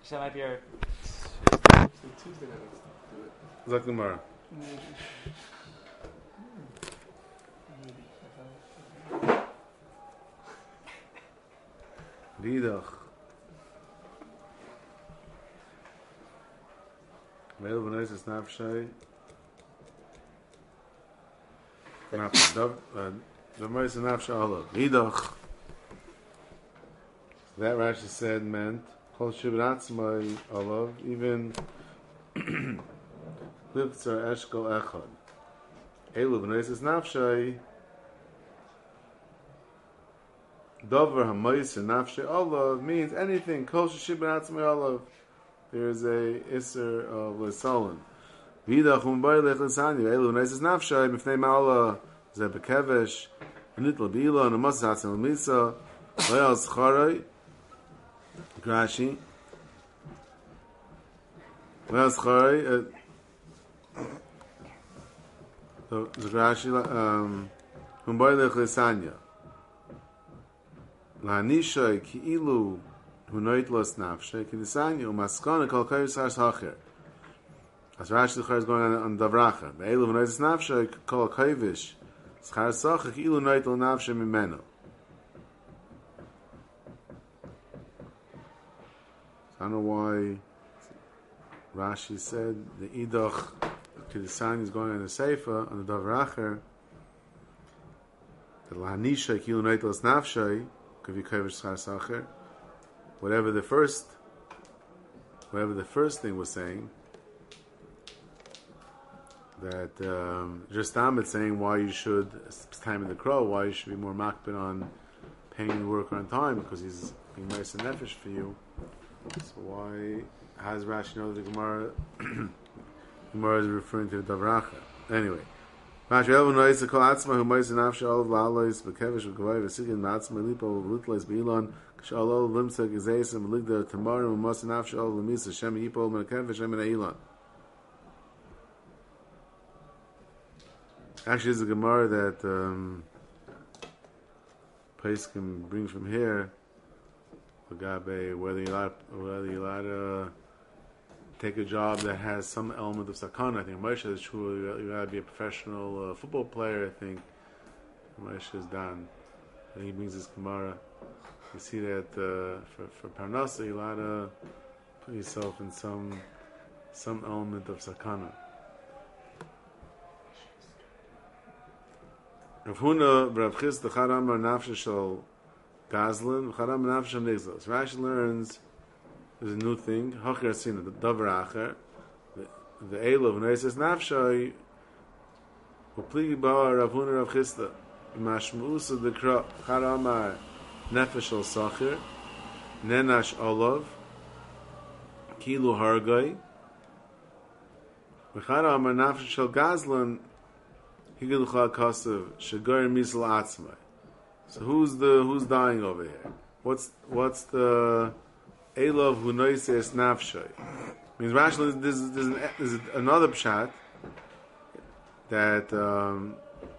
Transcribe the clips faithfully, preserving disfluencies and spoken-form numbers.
that might be our. Tuesday night. Zak Gemara. Vidach. Meil v'nois es nafshay. Nafshay. V'nois es nafshay olav. Vidach. That Rashi said meant Kol shivratzmai olav, even Livtzar eshkol echad. Elu v'nois es nafshay. Dover hamois and nafshay olav means anything. Kol shivratzmai olav. There's a Isser of Lesalon. Vidach umboy lech lesanyu. Elu v'nois es nafshay. B'fnei ma'ala ze bekevesh. V'nit l'bila. N'mos hatzim l'misa. Loyal s'charoi. Rashi. Well, sorry. So, Rashi, um, Humboy lech lesanya. La'anishay ki'ilu hunoit los nafshe k'lisanya u'maskana kol koyv sar sacher. As Rashi the is going on, on Davracha. Be'elu hunoit los nafshe kol koyvish schar sacher ki'ilu noit lo nafshe mimeno. I don't know why Rashi said the Idach Kedisani is going on the Seifa, on the Davracher, the Lahanisha Kilu Neitlas Nafshay, Kavi Kavish Schar Sacher, whatever the first, whatever the first thing was saying, that um, just Ahmed saying why you should, it's time in the crow, why you should be more makbid on paying your worker on time, because he's being Meis and Nefesh for you. So why has Rashi know that the Gemara Gemara is referring to the Davracha? Anyway, Rashi Elvin knows the Kol Atzma who Mois Nafshe Olav La'alois Bekevish V'Gavai V'Sigin Ma'atzma Lipo V'Litlois B'Ilon K'Shal Olav Limsa G'Zeisim V'Ligda Tamarim V'Mos Nafshe Olav L'Misa Shem Yipo M'Kevish Shem Elon. Actually, it's a Gemara that um, Pesachim bring from here. Gabe, whether you're allowed, whether you're allowed to take a job that has some element of sakana. I think Moshe is true. You got to be a professional uh, football player. I think Moshe is done. I think he brings this Gemara. You see that uh, for for Parnasa, you're allowed to put yourself in some some element of sakana. Rav Huna, Rav Chis, the Charam, Nafshe Shal Gazlan, Charam Nafsham Nigzos. Rashi learns there's a new thing. Hachir Asina, the Davar Acher, the Elov Noises Nafshay, Upligi Bar Rav Huna Rav Chista, Mashmuusa the Charamar Nefesh al Sachir, Nenash Olav, Kilu Hargai, Charamar Nafsh Shal Gazlan, Higel Chal Kasav, Shagar Misal Atzmai. So who's the who's dying over here? What's what's the Elov who noises nafshay? Means rationally, there's, there's, an, there's another pshat that um,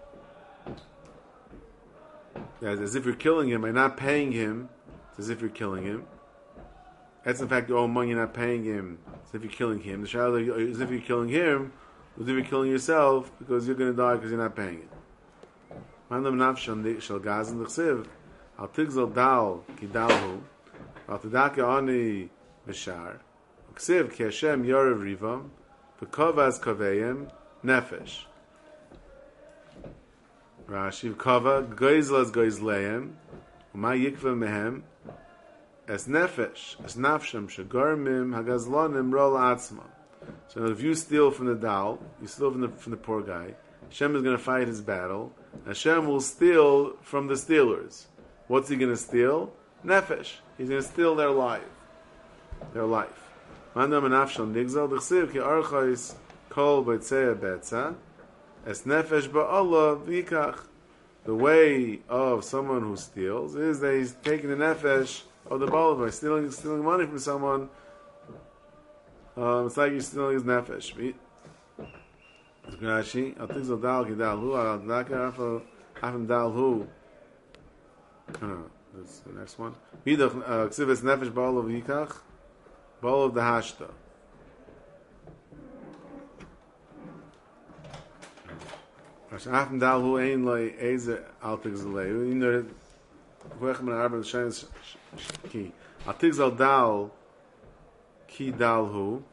that as if you're killing him by not paying him, it's as if you're killing him. That's in fact your own money, you're not paying him. As if you're killing him. The pshat is if you're killing him, as if you're killing yourself because you're going to die because you're not paying it. Mandam nafsham shel gazan l'chsev al tigzal dal ki dalhu al tedake ani b'shar l'chsev ki Hashem yorev rivam v'kovaz kaveyem nefesh Rashi v'kova goizlas goizleim u'ma yikva mehem es nefesh es nafsham shegormim hagazlonim rol atzma. So if you steal from the dal, you steal from the from the poor guy, Hashem is going to fight his battle. Hashem will steal from the stealers. What's he going to steal? Nefesh. He's going to steal their life. Their life. Mandam nafshal nigzal d'chsiv ki archais kol b'tzei betza es nefesh ba'Allah v'yikach. The way of someone who steals is that he's taking the nefesh of the ba'al by stealing stealing money from someone. Um, it's like you're stealing his nefesh. Rashi, I think so. Dal ki dal hu al daka afal afam dal hu. No, that's the next one. Vidach ksiv es nefesh ba'Allah v'yikach. Ball of the hashta. After dal hu ein loy eze altig zalei. You know, wech men arbe shains ki. Altig zal dal ki dal hu.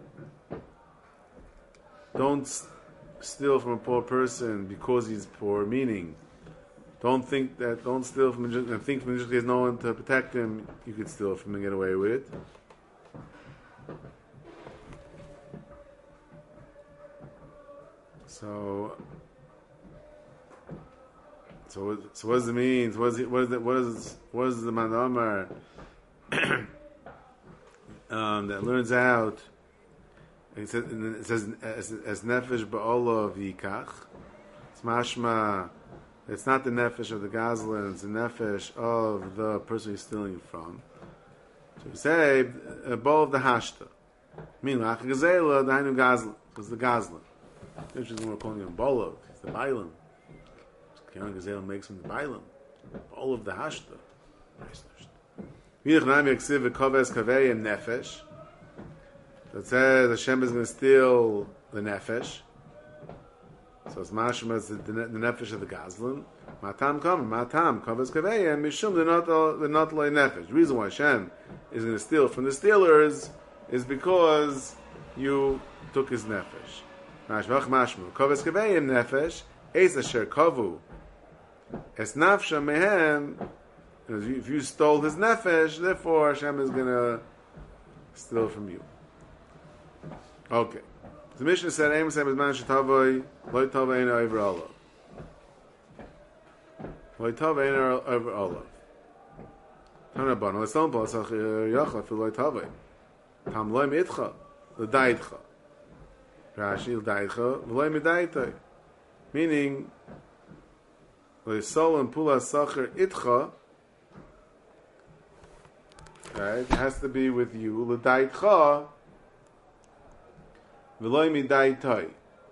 Don't steal from a poor person because he's poor. Meaning, don't think that. Don't steal from him and think from him there's no one to protect him. You could steal from him and get away with it. So. So, so what does it mean? What is it? What is it? What is what is the mandamar um, that learns out? It says, it says as, as nefesh ba'olah yikach. It's mashma. It's not the nefesh of the gazlan. It's the nefesh of the person he's stealing from. So we say a bowl of the hashta. Meaning, lach gazela dainu gazlan. Because the gazlan. Which is more calling him bolov. It's the bailam. Kiran Gazel makes from the Bailam. All of the Hashta. Nefesh. That says Hashem is going to steal the Nefesh. So it's Mashma, it's the, the, the Nefesh of the Gazlan. Matam come, Matam, Kaves Kaveyem, Mishum, they're not, they're not like Nefesh. The reason why Hashem is going to steal from the stealers is because you took his Nefesh. Mashmach Mashma. Kaves Kaveyem Nefesh, Eis Asher Kavu. Es nafsha mehem, if you stole his nefesh, therefore Hashem is going to steal from you. Okay. The Mishnah said, Eim Hashem is man shetavoy, loy tova eina over olav. Loy tova eina over olav. Tana bana, let's don't pass ach yachla for loy tova. Tam loy mitcha, l'daitcha. Rashi, l'daitcha, v'loy midaitay. Meaning, Sol and Pula Sacher Itcha, right? It has to be with you. L'daitcha, v'loy midaitai.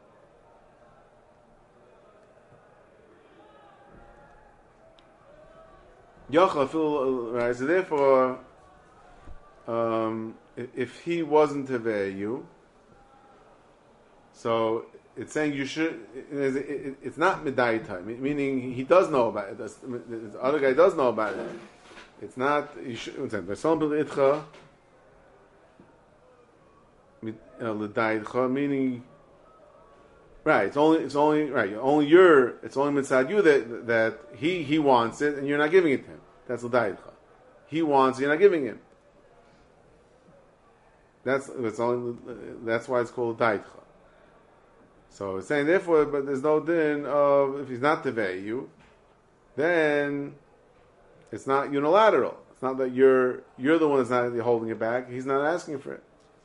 Yocha fil, right? So therefore, um, if he wasn't to veil you, so it's saying you should. It's not midai time, meaning he does know about it. The other guy does know about it. It's not. You should. Itcha, meaning right. It's only. It's only right. Only you're. It's only mitzad you that that he he wants it, and you're not giving it to him. That's l'daitcha. He wants. You're not giving him. That's. That's only. That's why it's called l'daitcha. So it's saying, therefore, but there's no din of, if he's not tevei you, then it's not unilateral. It's not that you're you're the one that's not holding it back. He's not asking for it.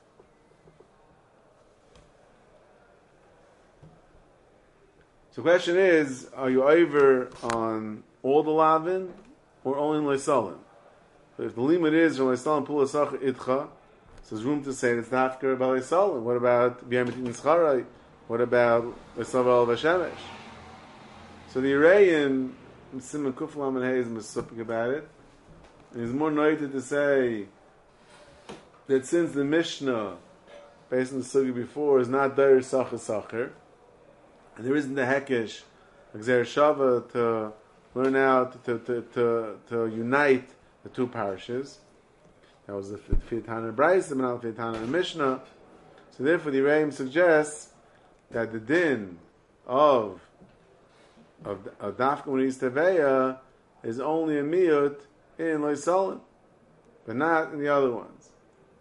So the question is, are you over on all the lavin or only in leisalim? So if the limit is leisalim pulasach itcha, so there's room to say it's not after about leisalim. What about b'yamitin nischarai? What about Esav Vashemesh? So the Arayan, Simon Kuflam and Hayes is speaking about it. And he's more noted to say that since the Mishnah, based on the Sugi before, is not Dair Sacher Sacher, and there isn't the Hekesh, Xer Shava, to learn out, to, to, to, to unite the two parishes. That was the Fitana Bryce, and now the Fitana Mishnah. So therefore the Arayan suggests that the din of of, of dafka when he's teveya is only a miyut in leisalim, but not in the other ones.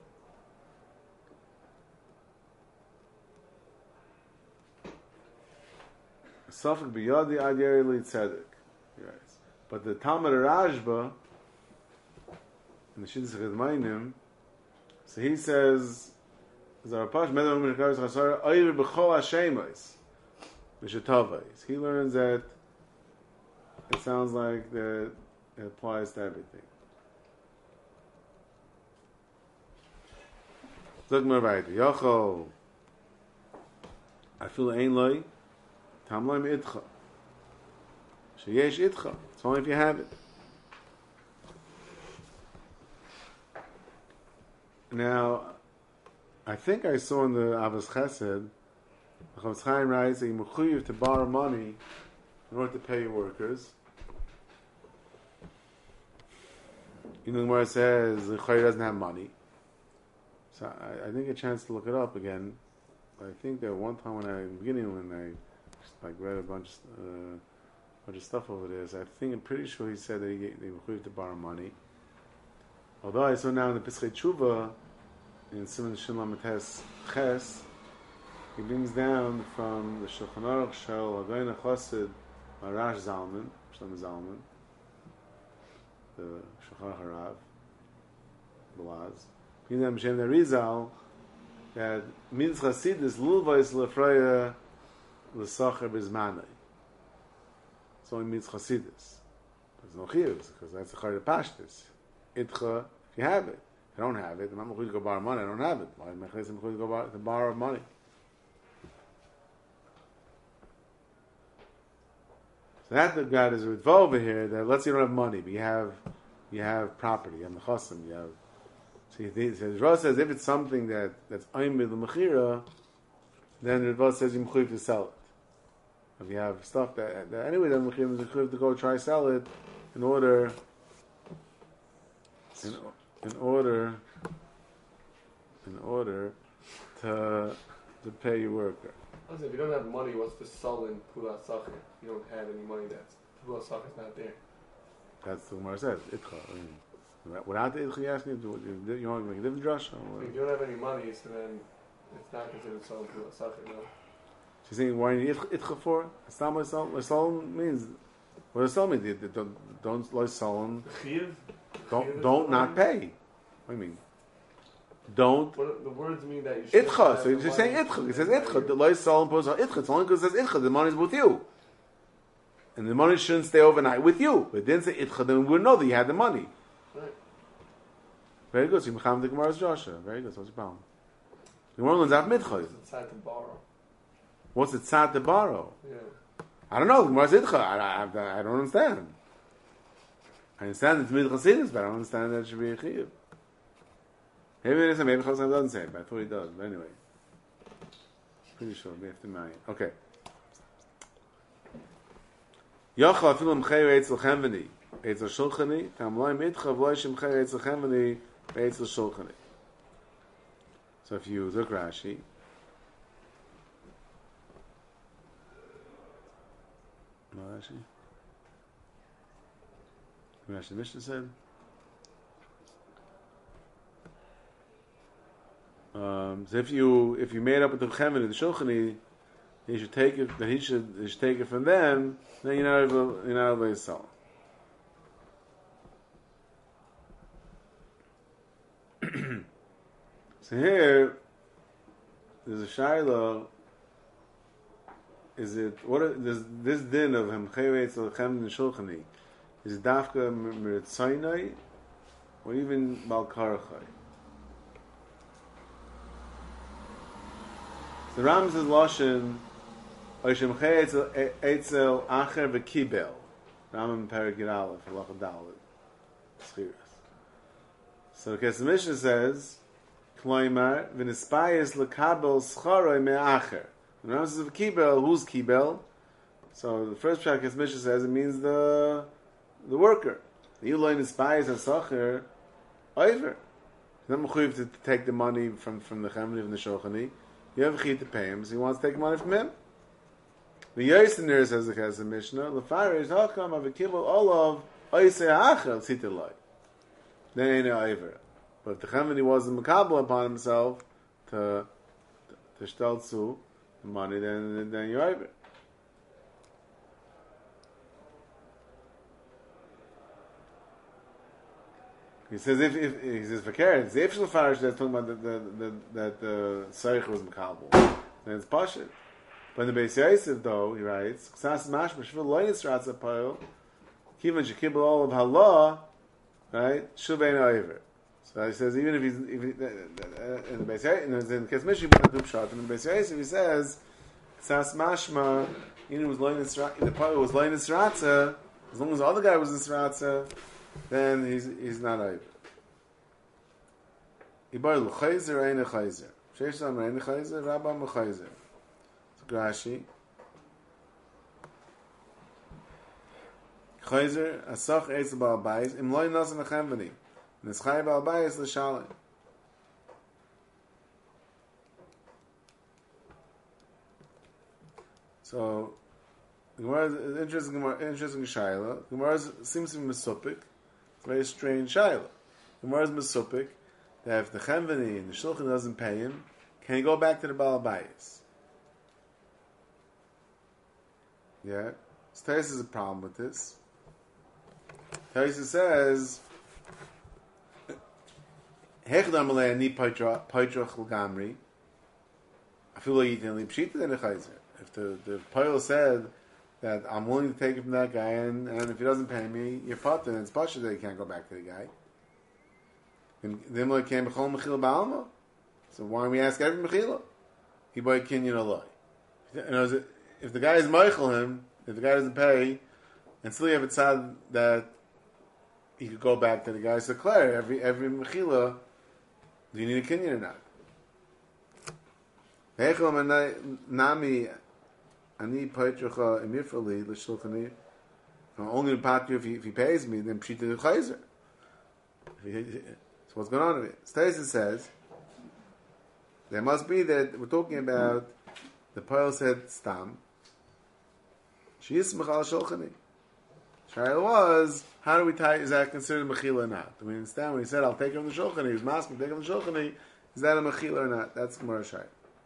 Safek biyadi adyeri litzedek. But the Talmud Rashba in the Shidduch Chedmainim, so he says. He learns that it sounds like that it applies to everything. Look more right. Yochel, I feel ein loy, tam loy mitcha. Sheyesh itcha. It's only if you have it. Now. I think I saw in the Avos Chesed, the Chofetz Chaim writes that you mechuyev to borrow money in order to pay your workers. You know, where it says the Chayyim doesn't have money. So I, I didn't get a chance to look it up again. But I think that one time when I, in the beginning, when I like read a bunch, uh, bunch of stuff over there, so I think I'm pretty sure he said that he gave, they were to borrow money. Although I saw now in the Pesachei Tshuva, in Siman Shin Lamed Tes Ches, he brings down from the Shulchan Aruch Shel Hagoyin HaChassid Marash Zalman, Shlomo Zalman, the Shulchan Aruch Harav, Boaz, brings down B'Shem Rizal, that means Chasidus Lulvais Lefreya L'Sacher Bizmanei. So it means Chasidus. There's no chiyuvs, because that's the Chayre Pashtus. Itcha, if you have it. If I don't have it, I'm not going to go borrow money, I don't have it. Why am I going to go borrow, to borrow money? So that the God is with over here, that let's say you don't have money, but you have you have property, you have mechasim, you have. So he says, Rav says if it's something that that's aimid l'mechira, then Rav says you mechuyev to sell it. If you have stuff that, that anyway, then mechuyev is mechuyev to go try sell it in order. In, in order, in order to to pay your worker. Listen, if you don't have money, what's the sullen Pula Sachir? You don't have any money, that's Pula Sachir's not there. That's the Gemara says. Itcha. I mean, without the Itcha, you ask me, do you, you want to make a different drush? If you don't have any money, so then it's not considered sullen Pula Sachir, no? She's saying, why do you need Itcha for? It's not what sullen. Sullen means, what does sullen mean? Don't, don't like sullen. Don't, don't not pay. What do you mean? Don't. What, the words mean that you should. Itcha. So you're just saying itcha. He says itcha. The loy salam poses itcha. It's only because it says itcha. The money's with you, and the money shouldn't stay overnight with you. But it didn't say itcha. Then we would know that you had the money. Right. Very good. So you mecham the Gemara's Joshua. Very good. So what's your problem? The Gemara learns out midchay. It's sad to borrow. What's it sad to borrow? Yeah. I don't know. The Gemara's itcha. I, I, I don't understand. I understand it's mid chasidus, but I don't understand that it should be a chiyuv. Maybe it isn't, maybe Chazal doesn't say it, but I thought he does. But anyway. Pretty sure, we have to mind. Okay. Yacha afilu mchei eitzel chenveni, eitzel shulchani, tamloi mitcha v'loi shemchei eitzel chenveni, eitzel shulchani. So if you look Rashi, no Rashi? Rashi Mishnah said, Um, so if you if you made up with the Chemin and the Shulchani, he should take it. That he should he should take it from them. Then you're not able you're not able to sell. So here there's a shaila. Is it what are, this this din of him Chevetz the Chemin and Shulchani is dafka miritzaynai or even balkarachai? The Ram says Lashon Oishem Chei Eitzel Acher V'Kibel Ram Perigir Aleph Halacha Dalet Schiras. So the Kesef Mishnah says Kloimar V'Nispayis L'Kabel Schoroi Me'Acher. The Ram says V'Kibel, who's Kibel? So the first pshat Kesef Mishnah says it means the the worker. The Yuloi Nispayis and Sacher Oiver. He's not mechuyev to take the money from from the Chemli from the Shulchani. You have a chiyuv to pay him, so he wants to take money from him. The Yosener says the Kesef Mishnah, L'farish Hakam Avikibel Olav Oisei Achel Sitiloi. Then ain't no over. But if the Chemini wasn't makabel upon himself to to shtelzu the money, then then you're over. He says if, if he says for carrots, if Shulfarish that's talking about the, the, the, that the Sarich was makabel, then it's pashut. But in the Beis Yosef though, he writes, Ksas mashma shvil loynis ratza payil, kivan shekibel all of halah, right? Shuvein over. So he says even if he's if he, uh, in the Beis Yosef, in the Kesef Mishnah, in the Beis Yosef, he says Ksas mashma, even if it was loynis the payil was loynis ratza, as long as the other guy was this ratza, then he's he's not over. Ibar l'chayzer ain't a chayzer. Sheish Amar Ein Chayzer, Rabba Mechayzer. It's Rashi. Chayzer, Asach Eitz Baal Bayis, Im Loi Nasan Achemvani. Neschai Baal Bayis L'Shalim. So, the Gemara is interesting. Gemara, interesting shaila. The Gemara is, seems to be mesupik. It's a very strange shaila. The Gemara is mesupik that if the Chemveni and the Shulchan doesn't pay him, can he go back to the Baal Bayis? Yeah. So Taisa is a problem with this. Taisa says, "Hechdam alei ani paitra paitra chulgamri." I feel like you can leave pshita in a chayzer. If the the Poil said that I'm willing to take it from that guy, and, and if he doesn't pay me, you're potter, and it's pasha that you can't go back to the guy. And then like came b'chol mechila ba'alma. So why don't we ask every mechila? He boy kinyan aloi. You know, if the guy is meichel him, if the guy doesn't pay, and still you have it said that he could go back to the guy. So declare every every mechila. Do you need a kinyan or not? Nami ani paitrucha emifrali l'shulchani. Only the patri if he if he pays me, then pshita the chayzer. So what's going on with it? Stacy says there must be that we're talking about the Poil said stam. She is mechal shulchani. Shaila was how do we tie? Is that considered mechila or not? Do we understand when he said I'll take him the shulchani? He's masking take him the shulchani. Is that a mechila or not? That's Gemara Shaila.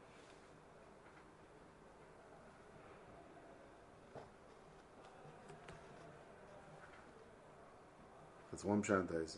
That's one pshat Taisus.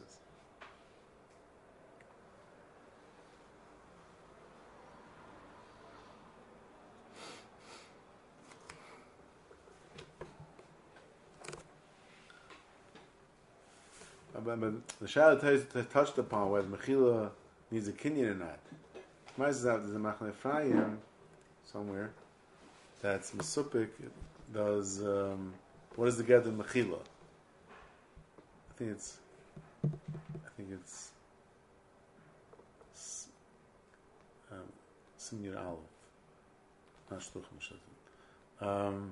But, but the Shaila Taisus touched upon whether Mechila needs a kinyan or not. There's a Machnei Ephraim somewhere that's Mesupik does um, what is the get of Mechila? I think it's, I think it's, um, Simir Aleph, not Shluchim Shluchim. Um,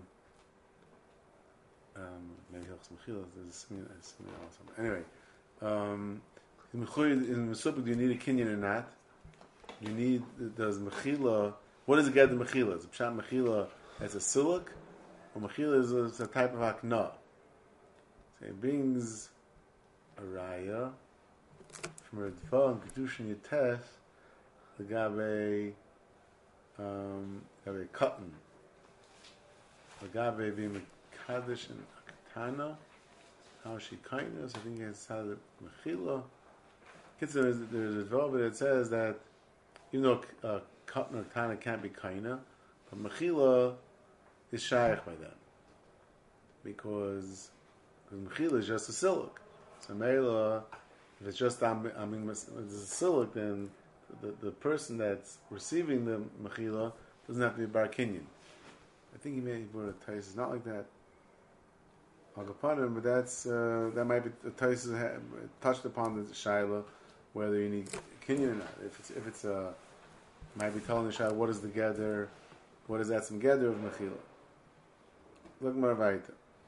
um, maybe Hilchos Mechila, there's a Simir Aleph. Anyway, um, in Mesupik, do you need a kinyan or not? You need, does Mechila, what is the get of Mechila? Is it Pshat Mechila as a siluk? Or Mechila is a, is a type of Hakna? So it brings a raya from Redfa and Kedushin Yetef the Gabe um Gabe cotton the Gabe being Kaddish and Akatana how she kindness I think it's how the Mechila there's there's a Redfa but it says that even though uh, cotton or Tana can't be kaina but Mechila is shaykh by them because Mechila is just a siluk. So Meila, if it's just I mean, it's a siluk, then the, the person that's receiving the mechila doesn't have to be bar kinyan. I think he may put a tais. It's not like that. I'll go upon him, but that's uh, that might be the tais touched upon the shaila whether you need kinyan or not. If it's if it's a uh, might be telling the shaila what is the gather, what is that some gather of mechila. Look more weiter.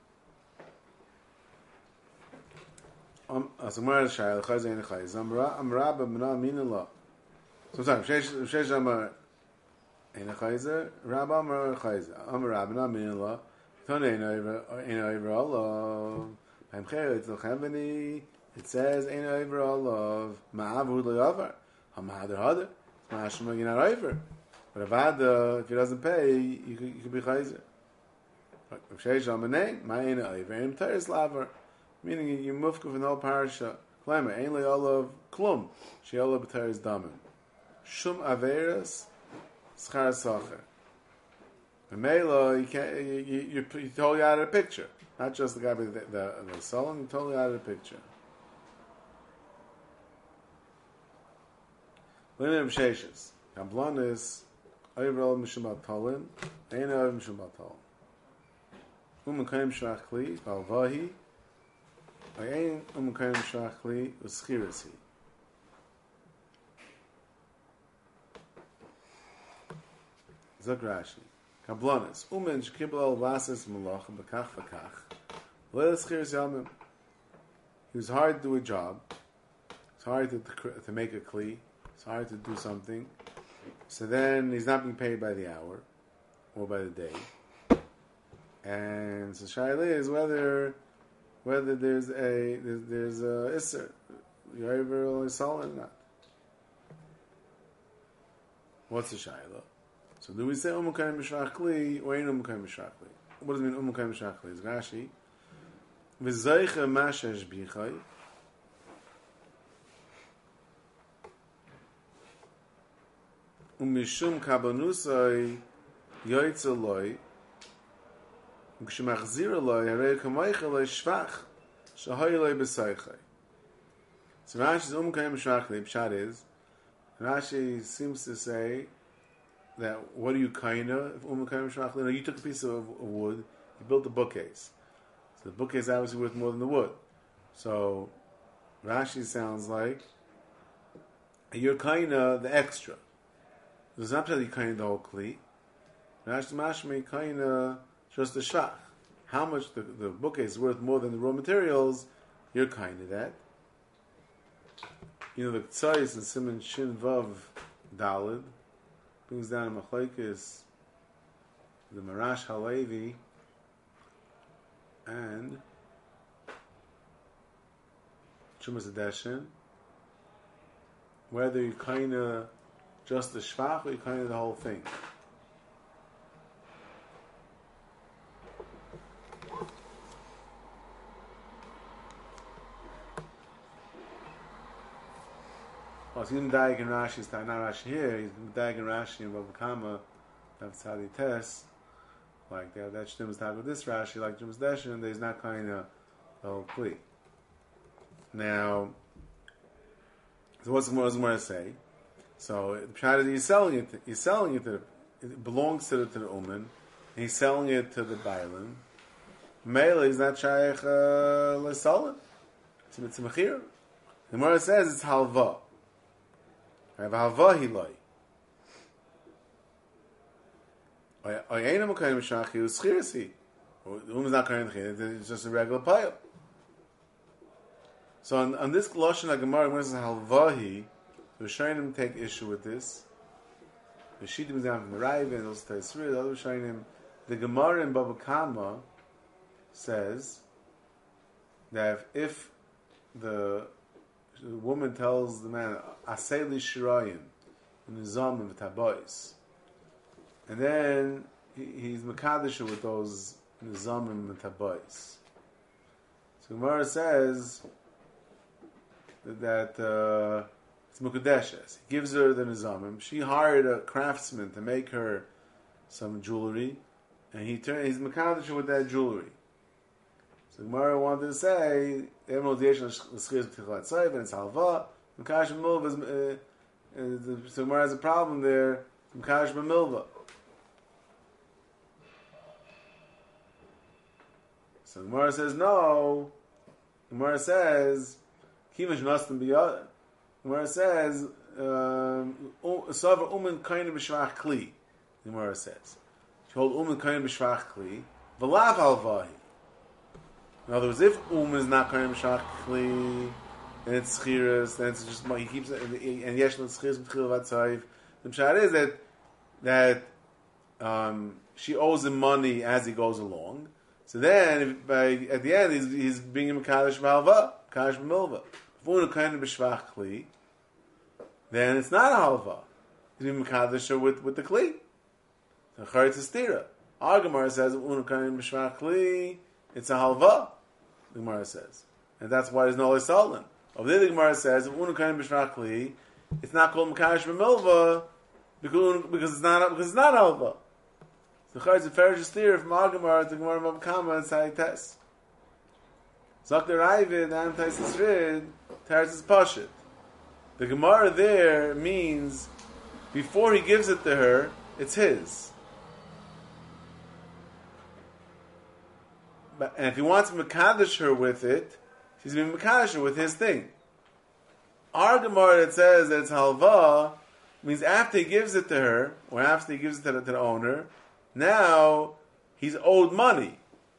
Um, so Gemara Shaila Chayzer and Chayzer. Amra Amra b'mna minillah. So sorry. Shesh Shesh Amar and Chayzer. Rabba Amar Chayzer. Amra b'mna minillah. Tone Eno Eno Iver Allah. I'm Chayzer Tzolchem It says Eno Iver Allah. Ma'avu le'avar. Hamader hader. Ma'ashma Ginar Iver. But Avada, if he doesn't pay, you could, you could be Chayzer. If Shesh Amar Nei, Ma'ena Iver. Im Teres Lavar. Meaning you move from no parasha. Klaimer ain't like all of klum. She all of b'teres damim. Shum averas schar sacher. And Mela, you can't. You, you, you, you totally out of the picture. Not just the guy with the the, the sullen. You totally out of the picture. Linim sheishes. Gamblon is overall mishumat talin. Ain't over mishumat talin. Um kaim shachli balvahi. Ayin umkayim shachli uschirasi. Zok Rashi. Kablonis. Umen shkibel al vasas malach b'kach v'kach. Le'el schir yamim. He was hard to do a job. It's hard to, to make a kli. It's hard to do something. So then he's not being paid by the hour or by the day. And so Shaila is whether whether there's a there's, there's a isser, Yoiver or Isal or not. What's the Shaila? So do we say Umukayim B'Shrach Kli or ain't Umukayim B'Shrach Kli? What does it mean Umukayim B'Shrach Kli? It's Rashi. V'zaycha mashesh bichai. Umishum kabanusai yoytze loy. Ukshemachzir loy harei kamaycha loy shvach shahoy loy b'saychai. So Rashi's Umukayim B'Shrach Kli, Pshat is, Rashi seems to say that what are you kinda if Umukayim B'Shrach Kli? No, you took a piece of, of wood, you built a bookcase. So the bookcase is obviously worth more than the wood. So Rashi sounds like you're kinda the extra. There's not that you kinda the whole kli. Rashi mashmi kinda just the shach. How much the, the bookcase is worth more than the raw materials, you're kinda that. You know, the Tzayis and Simon Shin Vav Dalid brings down a Machlekes, the Marash Halevi, and Chumas Adeshin, whether you kind of just the Shvach or you kind of the whole thing. Oh, so he's Medayik and Rashi, he's not Rashi here, he's Medayik and Rashi and Bava Kama, that's how they test. Like that, that Shtim is talking with this Rashi, like Jumas Deshin, there's not kind of the whole plea. Now, so what's the more to say? So the Pshat is he's selling it, he's selling it to the, it belongs to the, to the Uman, and he's selling it to the Bailim. Mele is not Shaykh L'Salim. It's a Mechir. The Gemara says it's Halva. I have Halva Hiloi. I ain't a Mukayim B'Shrach Kli, it's Schirasi. The Uman is not Mukayim B'Shrach Kli, it's just a regular pile. So on, on this Lashon HaGemara, when it says Halvahi, the Rishonim take issue with this. The Shittim is down from the Raiva, and also Taisri, the other Rishonim. The Gemara in Bava Kama says that if, if the, the woman tells the man, Aseli Shirayim, Nizam V'Tabois, and then he, he's Mekadosh with those Nizamim and Tabois. So Gemara says that uh, it's Mukadeshes. He gives her the Nizamim. She hired a craftsman to make her some jewelry, and he turned, he's Mekadosh with that jewelry. So Gemara wanted to say, and it's Halva, Mekadosh B'Milva is, uh, so Gemara has a problem there, Mekadosh B'Milva. So the Gemara says no. The Gemara says Kimash Nastim B'Yad. The Gemara says Sava Umen Kain B'Shvach Kli. The Gemara says she hold Umen Kain B'Shvach Kli V'Lav Alvahi. In other words, if Umen is not Kain B'Shvach Kli, then it's Schiras. Then it's just he keeps and Yesh Lo Schiras B'Chil V'Tzayv. The pshat is that that um, she owes him money as he goes along. So then, if by, at the end, he's, he's being a Mekadosh B'Halva, Mekadosh B'Milva. If we're kind of B'Shvach Kli, then it's not a Halva. He's being Mekadosh with, with the Kli. The Charetz Estira. Our Gemara says, if we're kind of B'Shvach Kli, it's a Halva, the Gemara says. And that's why there's no Leisalin. Over there, the Gemara says, if we're kind of B'Shvach Kli, it's not called Mekadosh B'Milva, because, because it's not, because it's not Halva. The Charetz Ferish theory from Agamar to Gemara Bava Kama and Sai Tes. Zok the Raivid and Tais Rid, Teres is Pashit. The Gemara there means before he gives it to her, it's his. But, and if he wants to Mekadosh her with it, she's going to Mekadosh her with his thing. Our Gemara that says that it's Halva means after he gives it to her, or after he gives it to the, to the owner, now he's owed money.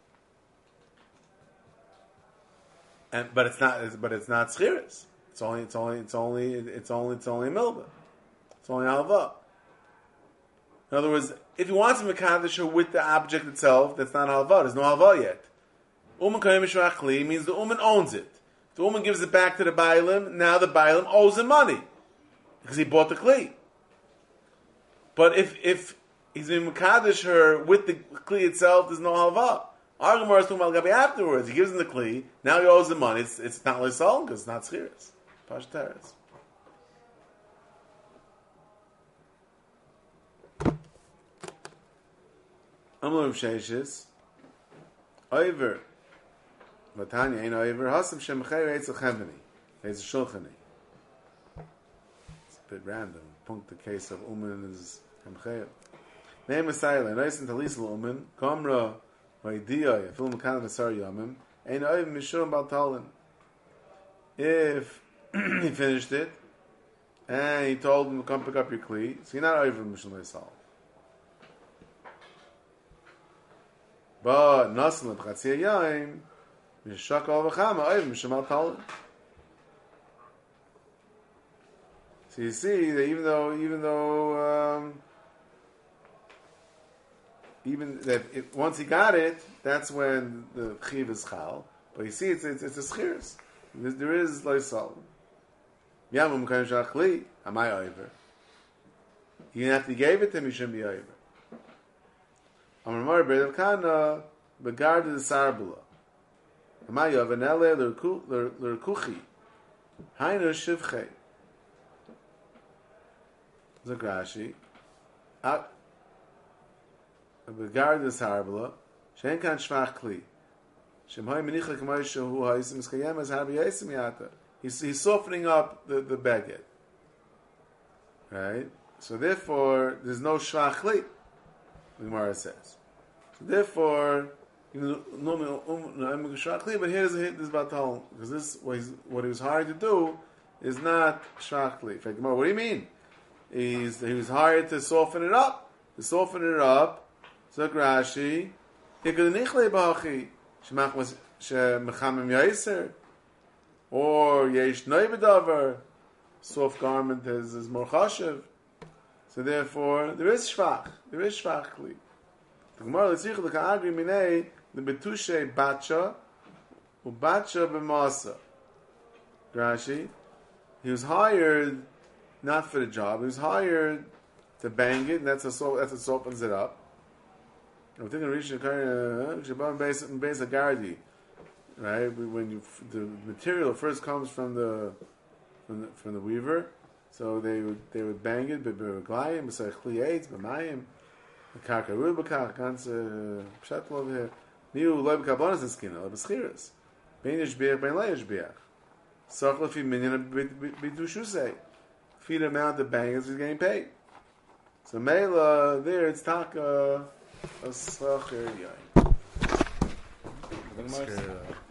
And but it's not. But it's not schiris. It's only. It's only. It's only. It's only. It's only milva. It's only halva. In other words, if he wants to mekadosh her with the object itself, that's not halva. There's no halva yet. Uman kayim mishvach kli means the uman owns it. The woman gives it back to the bailim. Now the bailim owes him money because he bought the kli. But if if he's been mekadosh her with the kli itself, there's no halva. Our Gemara is talking about Gabi afterwards. He gives him the kli. Now he owes the money. It's it's not lisol because it's not schiras. Pashtaris. Amlum sheishis. Over. Vatanya ain't over. Hasam shemchei eitz l'chemeni. Eitz l'shulchani. It's a bit random. Punkt the case of Uman is chemchei. Name is silent. Nice and talis l'Uman. Kamra v'idiyah. Film mekana v'sar yamim. Ain't over mishum baltalin. If he finished it, and he told him to come pick up your kli, so you're not over mishum l'isal. But nasan l'bchatziyah yaim. So you see that even though, even though, um, even that it, once he got it, that's when the chiv is chal. But you see, it's it's, it's a schiris. There is loisal. Yamum kain shachli. Am I over? Even after he gave it to him, he shouldn't be over. Amar Beidav Kana begard the sarbula. Amaya v'nele l'rkuchi hainu shivchei Zagrashi at begard the sarbula shein kan shvach kli shemhay menicha k'may shehu ha'yisim skayem as harbi yisim yata. He's he's softening up the the baguette, right? So therefore, there's no shvach kli. The Gemara says. So therefore. But here's a hit this batal because this was what he was hired to do is not shachli. In fact, what do you mean? He's he was hired to soften it up. To soften it up. So Rashi, or yesh noibedavar. Soft garment is is more chashiv. So therefore, there is shvach. There is shvachli. The Gemara l'tzich l'ka'agri minei. The betushe batcha, ubatcha b'masa. Rashi, he was hired not for the job. He was hired to bang it, and that's a so that's what opens it up. I'm thinking Rishon Shabbat base base a gardi, right? When you, the material first comes from the from the, from the weaver, so they would they would bang it, b'reglayim, b'say chliyetz, b'mayim, b'karka rubakach, ganze pshat over here. Niu loy b'kabonas in skin, loy b'schiras. Bein yishbiach, bein loy yishbiach. Soch lefi minyan b'dushusei. Feed him out the bangers, he's getting paid. So Mela, there it's taka a socher yain.